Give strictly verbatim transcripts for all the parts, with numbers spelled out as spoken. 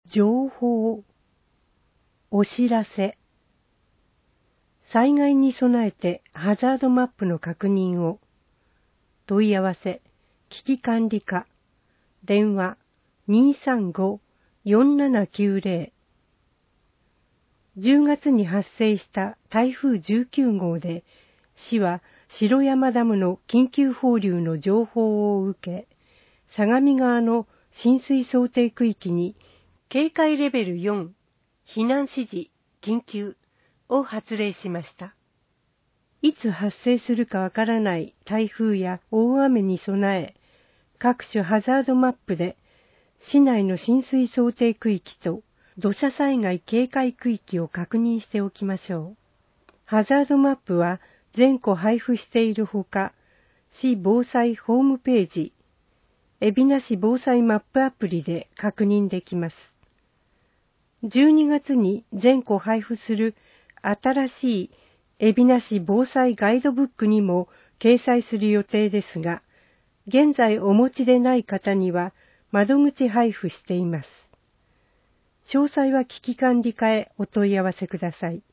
情報、お知らせ。災害に備えてハザードマップの確認を。問い合わせ、危機管理課、電話 にーさんごーよんななきゅうぜろ。じゅうがつに発生した台風じゅうきゅうごうで、市は城山ダムの緊急放流の情報を受け、相模川の浸水想定区域に警戒レベルよん、避難指示、緊急を発令しました。いつ発生するかわからない台風や大雨に備え、各種ハザードマップで市内の浸水想定区域と土砂災害警戒区域を確認しておきましょう。ハザードマップは全戸配布しているほか、市防災ホームページ、海老名市防災マップアプリで確認できます。じゅうにがつに全戸配布する新しい海老名市防災ガイドブックにも掲載する予定ですが、現在お持ちでない方には窓口配布しています。詳細は危機管理課へお問い合わせください。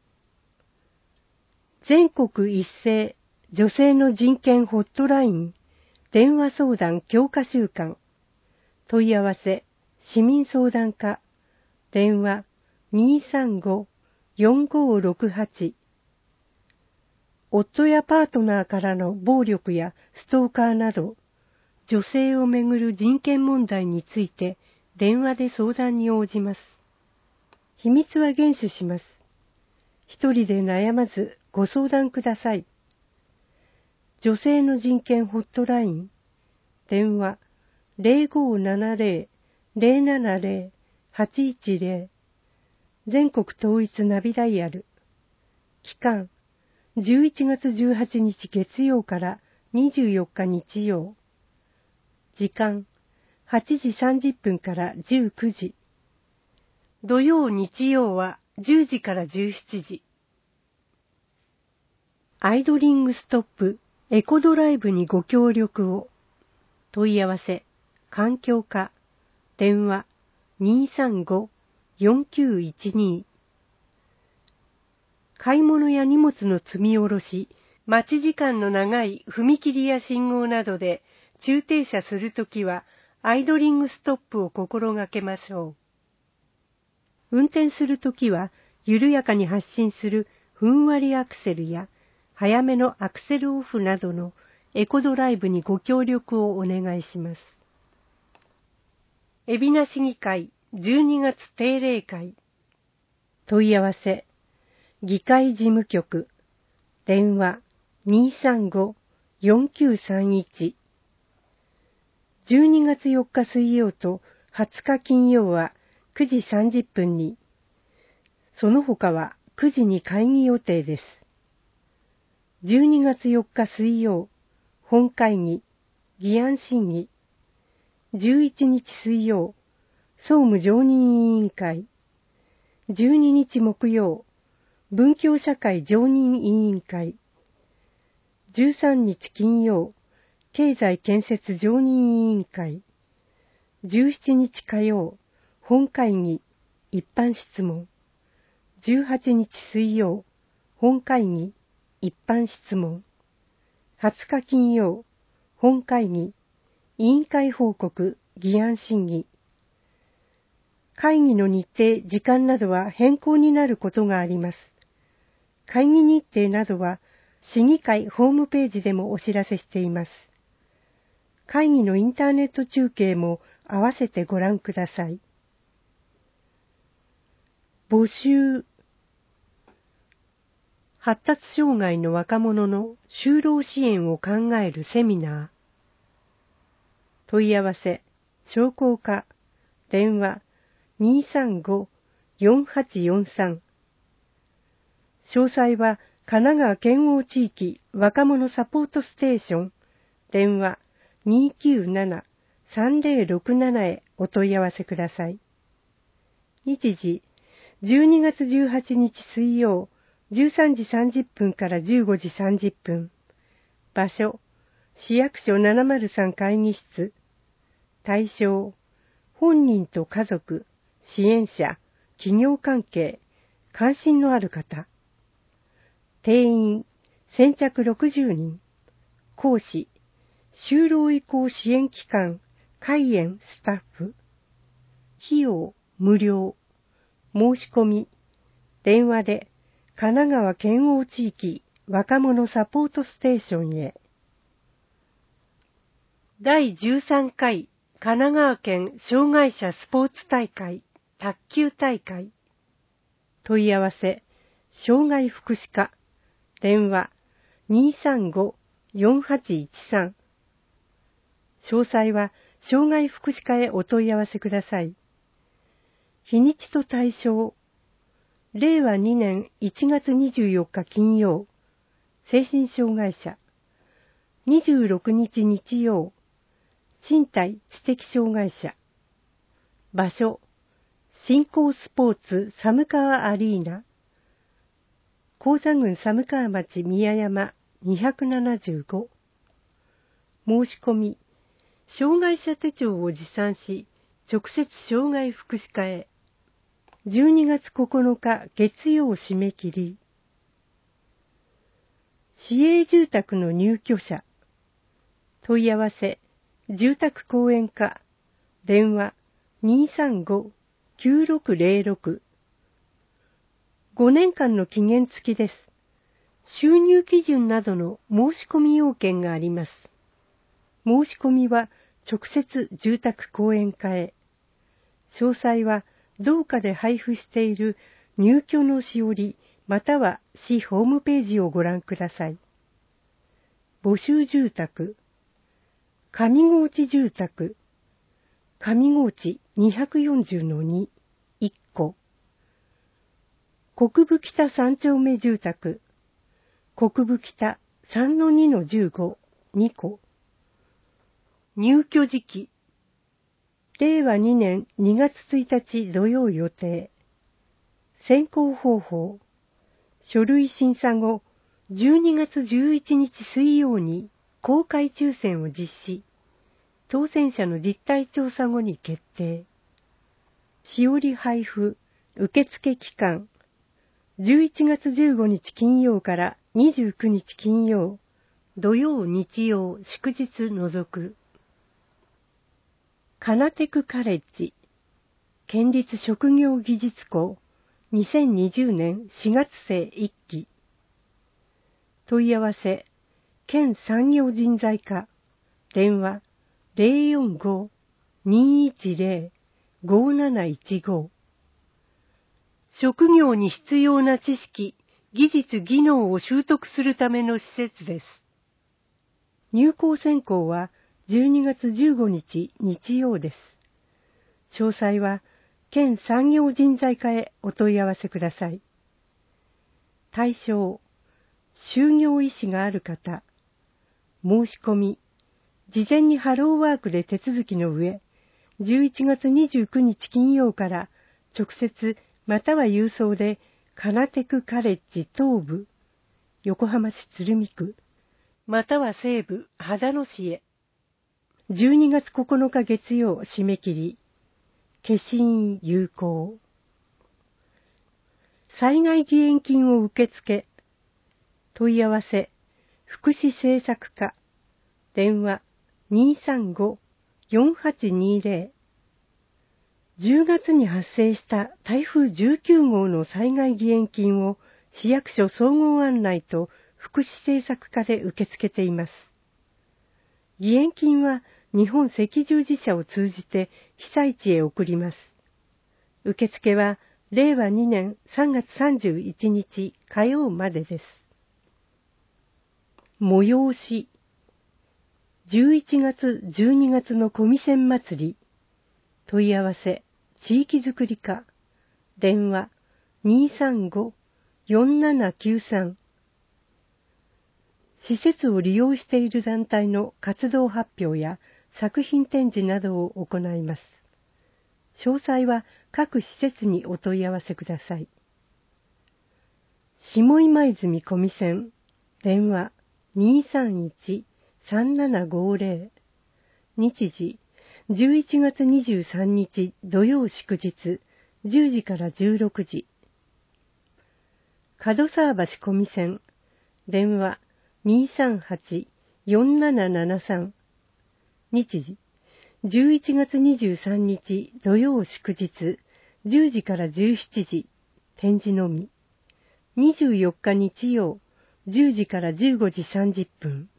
全国一斉女性の人権ホットライン電話相談強化週間。問い合わせ市民相談課電話 にーさんごーよんごーろくはち。夫やパートナーからの暴力やストーカーなど、女性をめぐる人権問題について電話で相談に応じます。秘密は厳守します。一人で悩まずご相談ください。女性の人権ホットライン電話 ゼロごーななゼロ ゼロななゼロ はちいちゼロ。全国統一ナビダイヤル。期間じゅういちがつじゅうはちにち月曜からにじゅうよっか日曜。時間はちじさんじゅっぷんからじゅうくじ。土曜日曜はじゅうじからじゅうしちじ。アイドリングストップエコドライブにご協力を。問い合わせ環境課電話 にーさんごーよんきゅういちに。買い物や荷物の積み下ろし、待ち時間の長い踏切や信号などで駐停車するときはアイドリングストップを心がけましょう。運転するときは緩やかに発進するふんわりアクセルや早めのアクセルオフなどのエコドライブにご協力をお願いします。海老名市議会じゅうにがつ定例会。問い合わせ議会事務局電話 にーさんごーよんきゅうさんいち。じゅうにがつよっか水曜とはつか金曜はくじさんじゅっぷんに、その他はくじに会議予定です。じゅうにがつよっか水曜、本会議、議案審議。じゅういちにち水曜、総務常任委員会。じゅうににち木曜、文教社会常任委員会。じゅうさんにち金曜、経済建設常任委員会。じゅうしちにち火曜、本会議、一般質問。じゅうはちにち水曜、本会議、一般質問。はつか金曜、本会議、委員会報告、議案審議。会議の日程、時間などは変更になることがあります。会議日程などは、市議会ホームページでもお知らせしています。会議のインターネット中継も合わせてご覧ください。募集。発達障害の若者の就労支援を考えるセミナー。問い合わせ、商工課、電話 にーさんごーよんはちよんさん。詳細は神奈川県央地域若者サポートステーション、電話 にーきゅうなな さんぜろろくなな へお問い合わせください。日時、じゅうにがつじゅうはちにち水曜、じゅうさんじさんじゅっぷんからじゅうごじさんじゅっぷん。場所、市役所ななまるさん会議室。対象、本人と家族、 支援者、企業関係、関心のある方。定員、先着ろくじゅうにん。講師、就労移行支援機関、開園スタッフ。費用、無料。申し込み、電話で、神奈川県央地域若者サポートステーションへ。だいじゅうさんかい神奈川県障害者スポーツ大会卓球大会。問い合わせ、障害福祉課、電話 にーさんご よんはちいちさん。詳細は障害福祉課へお問い合わせください。日にちと対象、れいわにねんいちがつにじゅうよっか金曜、精神障害者。にじゅうろくにち日曜、身体知的障害者。場所、新興スポーツ寒川アリーナ。高座郡寒川町宮山にひゃくななじゅうご。申し込み、障害者手帳を持参し、直接障害福祉課へ。じゅうにがつここのか月曜締め切り。市営住宅の入居者。問い合わせ、住宅公園課、電話 にーさんご きゅうろくぜろろく。ごねんかんの期限付きです。収入基準などの申し込み要件があります。申し込みは直接住宅公園課へ。詳細は同課で配布している入居のしおりまたは市ホームページをご覧ください。募集住宅、上河内住宅、上河内 にひゃくよんじゅうのに、いっこ。国分北さん丁目住宅、国分北 さんのにのじゅうご、にこ。入居時期、れいわにねんにがつついたち土曜予定。選考方法、書類審査後、じゅうにがつじゅういちにち水曜に公開抽選を実施。当選者の実態調査後に決定。しおり配布、受付期間、じゅういちがつじゅうごにち金曜からにじゅうくにち金曜、土曜日曜祝日除く。カナテクカレッジ、県立職業技術校、にせんにじゅうねんしがつせいいっき。問い合わせ、県産業人材課、電話 ぜろよんご にいちぜろ ごなないちご。職業に必要な知識、技術、技能を習得するための施設です。入校選考はじゅうにがつじゅうごにち日曜です。詳細は県産業人材課へお問い合わせください。対象、就業意思がある方、申し込み、事前にハローワークで手続きの上、じゅういちがつにじゅうくにち金曜から直接または郵送でカナテクカレッジ東部、横浜市鶴見区、または西部秦野市へ。じゅうにがつここのか月曜締め切り。消印有効。災害義援金を受付。問い合わせ、福祉政策課。電話 にーさんご よんはちにぜろ。じゅうがつに発生した台風じゅうきゅうごうの災害義援金を市役所総合案内と福祉政策課で受け付けています。義援金は日本赤十字社を通じて被災地へ送ります。受付はれいわにねんさんがつさんじゅういちにち火曜までです。催し、じゅういちがつじゅうにがつの小見線祭り、問い合わせ、地域づくり課、電話 にーさんご よんななきゅうさん。施設を利用している団体の活動発表や作品展示などを行います。詳細は各施設にお問い合わせください。下今泉小見線、電話 にーさんいち さんななごぜろ。日時、じゅういちがつにじゅうさんにち土曜祝日、 じゅうじからじゅうろくじ。門沢橋小見線、電話 にーさんはち よんななななさん。日時、じゅういちがつにじゅうさんにち土曜祝日、じゅうじからじゅうしちじ、展示のみ。にじゅうよっか日曜、じゅうじからじゅうごじさんじゅっぷん。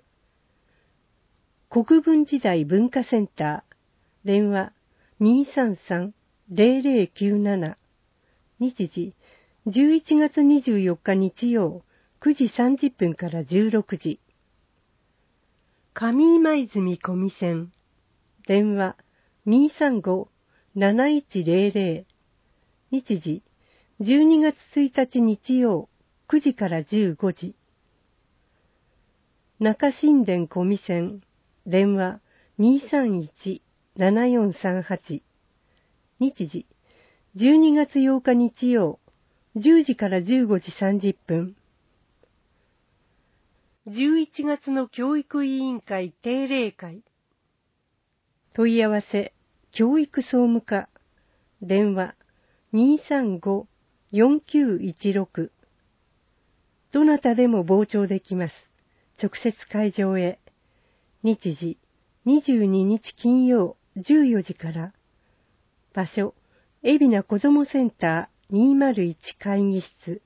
国分時代文化センター、電話 にーさんさん ぜろぜろきゅうなな。日時、じゅういちがつにじゅうよっか日曜、くじさんじゅっぷんからじゅうろくじ。上今泉小見線、電話 にーさんご なないちぜろぜろ。日時、じゅうにがつついたち日曜、くじからじゅうごじ。中新田小見線、電話 にーさんいち ななよんさんはち。日時、じゅうにがつようか日曜、じゅうじからじゅうごじさんじゅっぷん。じゅういちがつの教育委員会定例会。問い合わせ、教育総務課、電話 にーさんご よんきゅういちろく。どなたでも傍聴できます。直接会場へ。日時、にじゅうににち金曜じゅうよじから。場所、海老名子どもセンターにーまるいち会議室。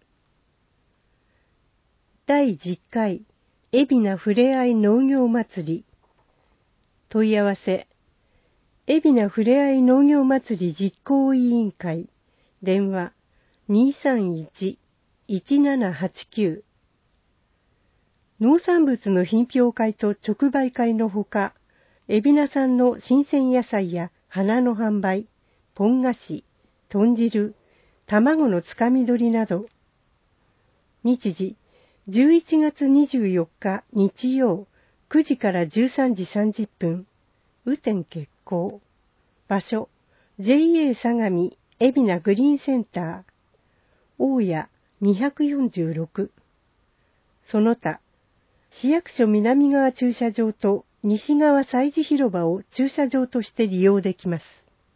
だいじゅっかい海老名ふれあい農業祭り。問い合わせ、海老名ふれあい農業祭り実行委員会、電話 にーさんいち いちななはちきゅう。農産物の品評会と直売会のほか、海老名産の新鮮野菜や花の販売、ポン菓子、豚汁、卵のつかみ取りなど。日時、じゅういちがつにじゅうよっか日曜、くじからじゅうさんじさんじゅっぷん。雨天決行。場所、ジェイエー 相模海老名グリーンセンター。大谷にひゃくよんじゅうろく。その他、市役所南側駐車場と西側催事広場を駐車場として利用できます。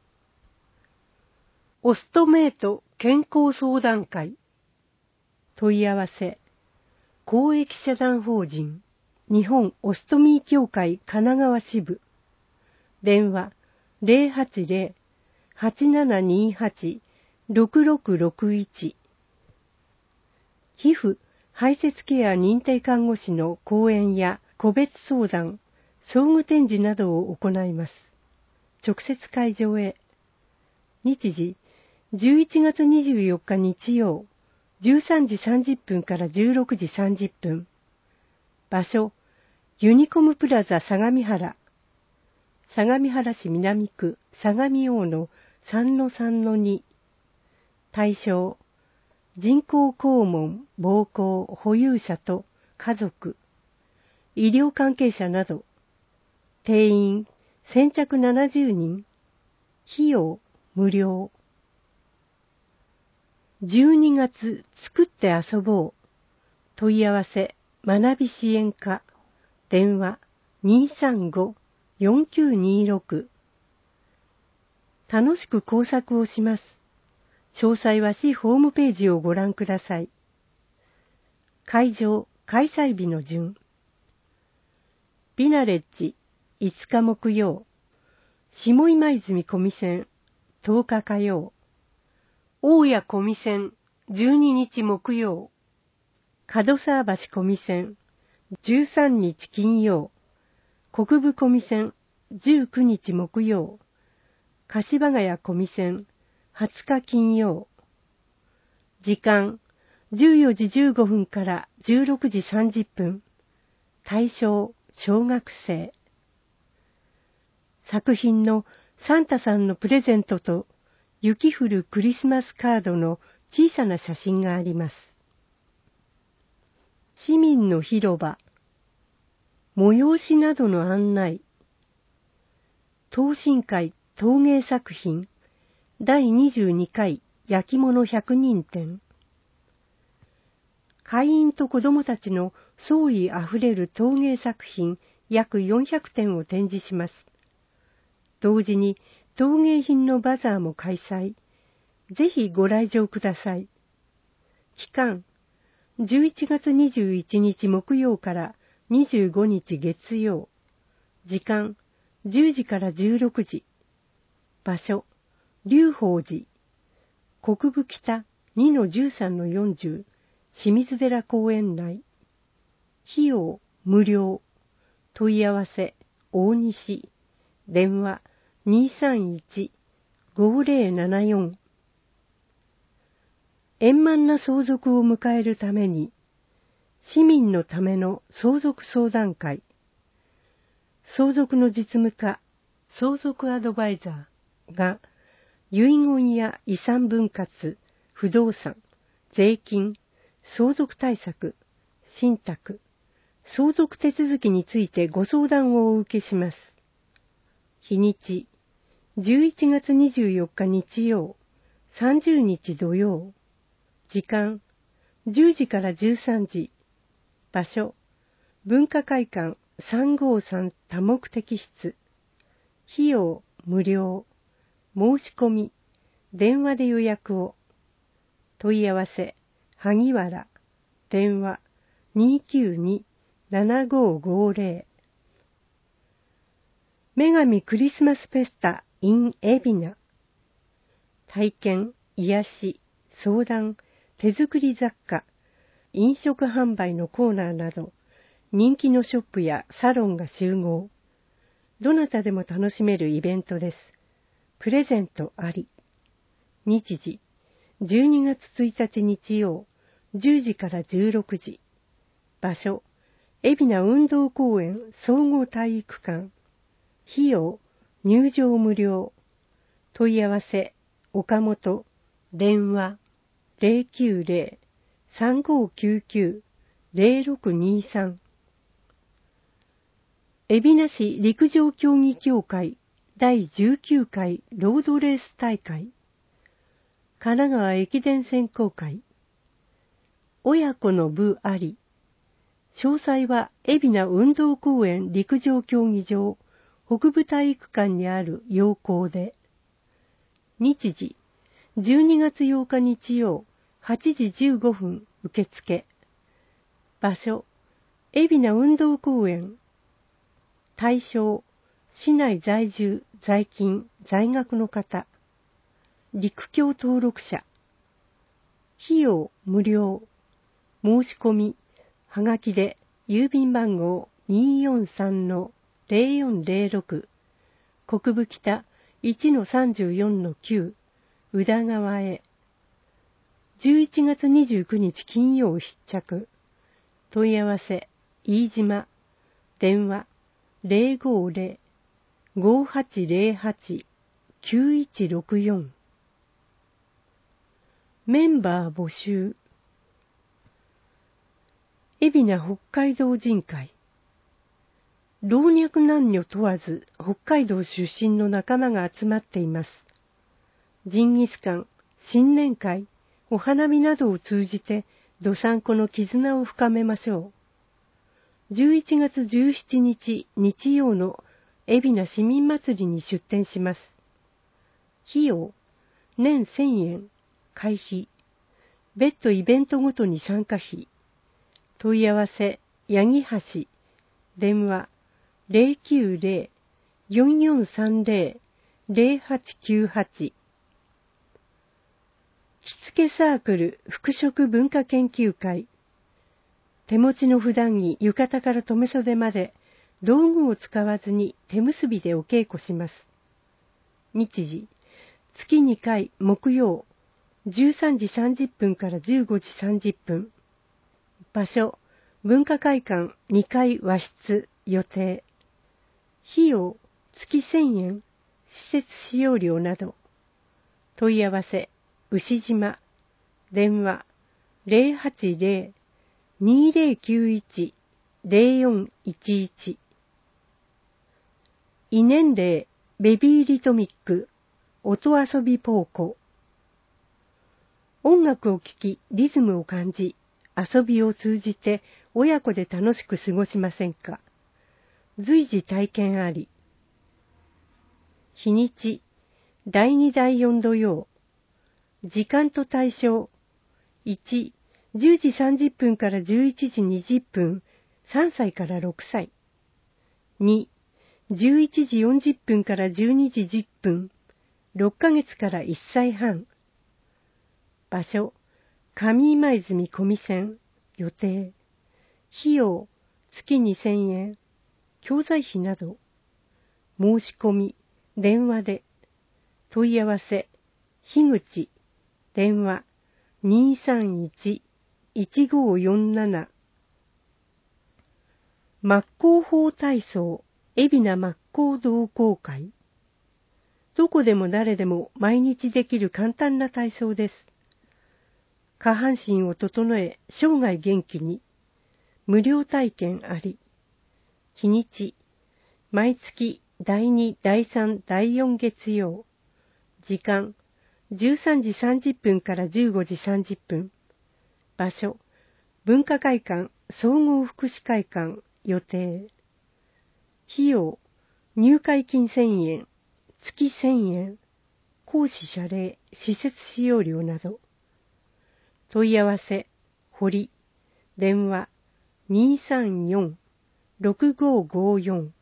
オストメイト健康相談会。問い合わせ、公益社団法人日本オストミー協会神奈川支部。電話 ゼロはちゼロ はちななにはち ろくろくろくいち。皮膚排泄ケア認定看護師の講演や個別相談、装具展示などを行います。直接会場へ。日時、じゅういちがつにじゅうよっか日曜、じゅうさんじさんじゅっぷんからじゅうろくじさんじゅっぷん。場所、ユニコムプラザ相模原。相模原市南区相模大の さんのさんのに。対象、人工肛門、膀胱保有者と家族、医療関係者など。定員、先着ななじゅうにん。費用、無料。じゅうにがつ、作って遊ぼう。問い合わせ、学び支援課。電話、にーさんご よんきゅうにろく。楽しく工作をします。詳細は市ホームページをご覧ください。会場、開催日の順。ビナレッジ、いつか木曜。下今泉小見線、とおか火曜。大谷小見線、じゅうににち木曜。門沢橋小見線、じゅうさんにち金曜。国分小見線、じゅうくにち木曜。柏ヶ谷小見線、はつか金曜。時間、じゅうよじじゅうごふんからじゅうろくじさんじゅっぷん。対象、小学生。作品のサンタさんのプレゼントと雪降るクリスマスカードの小さな写真があります。市民の広場。催しなどの案内。東進会陶芸作品だいにじゅうにかい焼き物ひゃくにん展。会員と子どもたちの創意あふれる陶芸作品約よんひゃくてんを展示します。同時に陶芸品のバザーも開催。 ぜひご来場ください。期間、じゅういちがつにじゅういちにち木曜からにじゅうごにち月曜。時間、じゅうじからじゅうろくじ。場所、龍宝寺。国分北 にのじゅうさんのよんじゅう、清水寺公園内。費用、無料。問い合わせ、大西。電話、にさんいち ごぜろななよん。円満な相続を迎えるために、市民のための相続相談会。相続の実務家、相続アドバイザーが、遺言や遺産分割、不動産、税金、相続対策、信託、相続手続きについてご相談をお受けします。日にち、じゅういちがつにじゅうよっか日曜、さんじゅうにち土曜。時間、じゅうじからじゅうさんじ。場所、文化会館さんごさん多目的室。費用、無料。申し込み、電話で予約を。問い合わせ、萩原。電話、にきゅうに ななごごぜろ。女神クリスマスフェスタ in 海老名。体験、癒し、相談、手作り雑貨、飲食販売のコーナーなど、人気のショップやサロンが集合。どなたでも楽しめるイベントです。プレゼントあり。日時、じゅうにがつついたち日曜、じゅうじからじゅうろくじ。場所、海老名運動公園総合体育館。費用、入場無料。問い合わせ、岡本。電話、ぜろきゅうぜろ さんごきゅうきゅう ぜろろくにさん。海老名市陸上競技協会だいじゅうきゅうかいロードレース大会。神奈川駅伝選考会。親子の部あり。詳細は海老名運動公園陸上競技場北部体育館にある要項で。日時、じゅうにがつようか日曜、はちじじゅうごふん受付。場所、海老名運動公園。対象、市内在住、在勤、在学の方。陸協登録者。費用、無料。申し込み、はがきで、郵便番号 によんさんのぜろよんぜろろく、国分北 いちのさんじゅうよんのきゅう、宇田川へ。じゅういちがつにじゅうくにち金曜必着。問い合わせ、飯島。電話、ぜろごぜろ ごはちぜろはち きゅういちろくよん。メンバー募集。海老名北海道人会。老若男女問わず北海道出身の仲間が集まっています。ジンギスカン、新年会、お花見などを通じてどさんこの絆を深めましょう。じゅういちがつじゅうしちにち日曜の海老名市民祭りに出店します。費用、年せんえん、会費。別途イベントごとに参加費。問い合わせ、八木橋。電話、ぜろきゅうぜろ よんよんさんぜろ ぜろはちきゅうはち。着付けサークル服飾文化研究会。手持ちの普段着浴衣から留袖まで道具を使わずに手結びでお稽古します。日時、月にかい木曜、じゅうさんじさんじゅっぷんからじゅうごじさんじゅっぷん。場所、文化会館にかい和室予定。費用、月せんえん、施設使用料など。問い合わせ、牛島。電話、ぜろはちぜろ にぜろきゅういち ぜろよんいちいち。異年齢、ベビーリトミック、音遊びポーコ。音楽を聴き、リズムを感じ、遊びを通じて親子で楽しく過ごしませんか。随時体験あり。日にち、だいにだいよん土曜。 時間と対象。いち、じゅうじさんじゅっぷんからじゅういちじにじゅっぷん、さんさいからろくさい。に、じゅういちじよんじゅっぷんからじゅうにじじゅっぷん、ろっかげつからいっさいはん。場所、上今泉小見線、予定。費用、月にせんえん、教材費など。申し込み、電話で。問い合わせ、樋口、電話、にーさんいち、いちごーよんなな。真っ向法体操、海老名真っ向同好会。どこでも誰でも毎日できる簡単な体操です。下半身を整え、生涯元気に。無料体験あり。日にち、毎月だいに、だいさん、だいよん月曜。時間、じゅうさんじさんじゅっぷんからじゅうごじさんじゅっぷん。場所、文化会館、総合福祉会館、予定。費用、入会金せんえん、月せんえん、講師謝礼、施設使用料など。問い合わせ、堀、電話、にーさんよん、ろくごーごーよん。